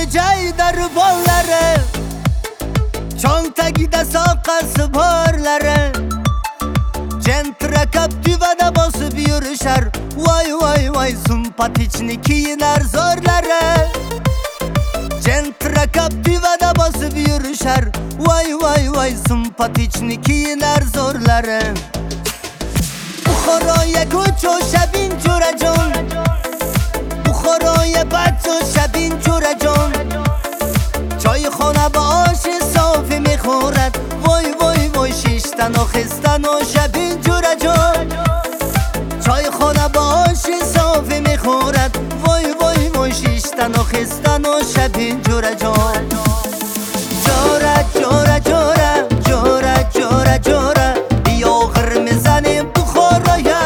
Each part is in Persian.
جای در بالره چون تگی دساقس بارلره Centra kaptivada bosu yürüşer Vay vay vay Sumpatiçniki iner zorlara Centra kaptivada bosu yürüşer Vay vay vay Sumpatiçniki iner zorlara Bukhoraya koç o şebin curacon Bukhoraya bats o şebin curacon Çay خانه با آش صافی میخورد وای وای وای شیشتن و خستن و شبین جوره جان چای خانه با آش صافی میخورد وای وای وای شیشتن و خستن و شبین جوره جان جوره جوره جوره جوره جوره جوره بیا غر میزنیم بخورایه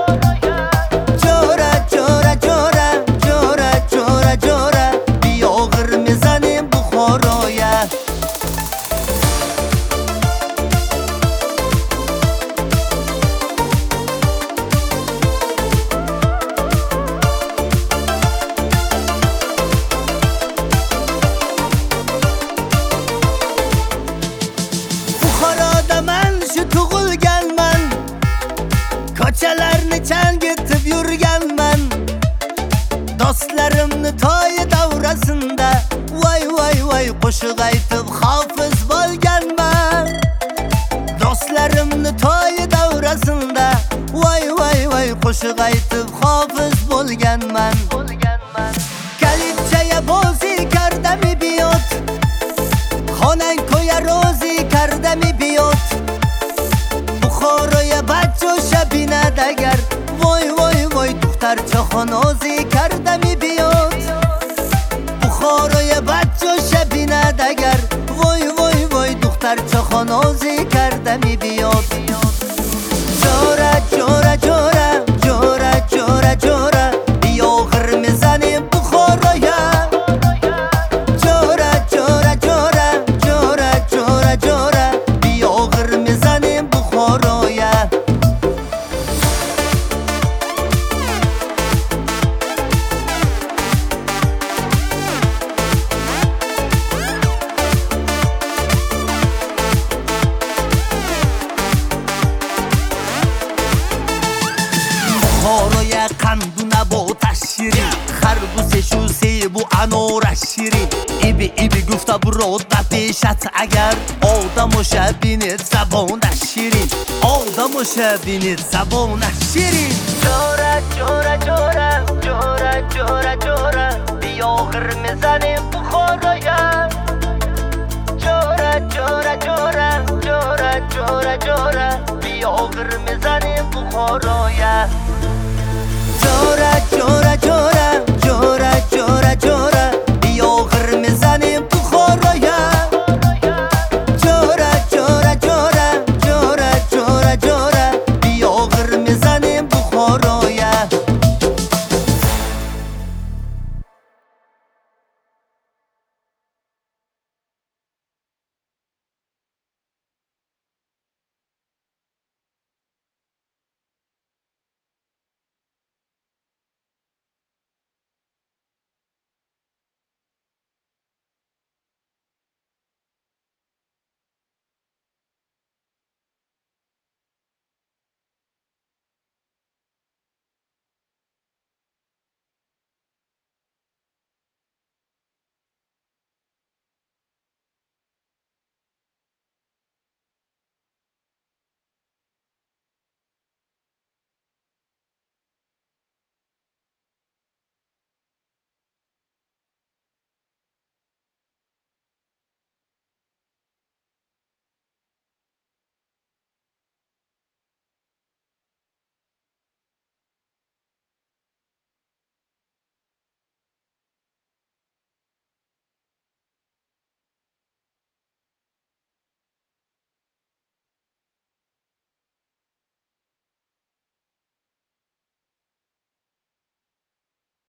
جوره جوره جوره جوره جوره جوره بیا غر میزنیم بخورایه Buxoroda man shu tug'ilganman ko'chalarni changitib yurganman do'stlarimni to'yi davrasida voy voy voy qo'shiq aytib hofiz bo'lganman do'stlarimni to'yi davrasida voy voy voy qo'shiq aytib hofiz bo'lganman kalipchaya bozi kardami biyot خانن کویا روزی کردمی بیاد بخوروی بچه و شبینه دگر وای وای وای دختر چه خانازی کردمی بیاد بخوروی بچه و شبینه دگر وای وای وای دختر چه خانازی کردمی بیاد جوره جوره جوره جوره جوره جوره بیا غر میزنیم بخورویه بخوروی قندونه با تشیرین خربوز شو سیب و انارش شیرین ایبی ایبی گفته برو پیشت اگر آدمو شبینید زبانش شیرین آدمو شبینید زبانش شیرین جوره جوره جوره جوره جوره جوره بیا غر میزنیم بخورویه جوره جوره جوره جوره جوره جوره بیا غر میزنیم بخورویه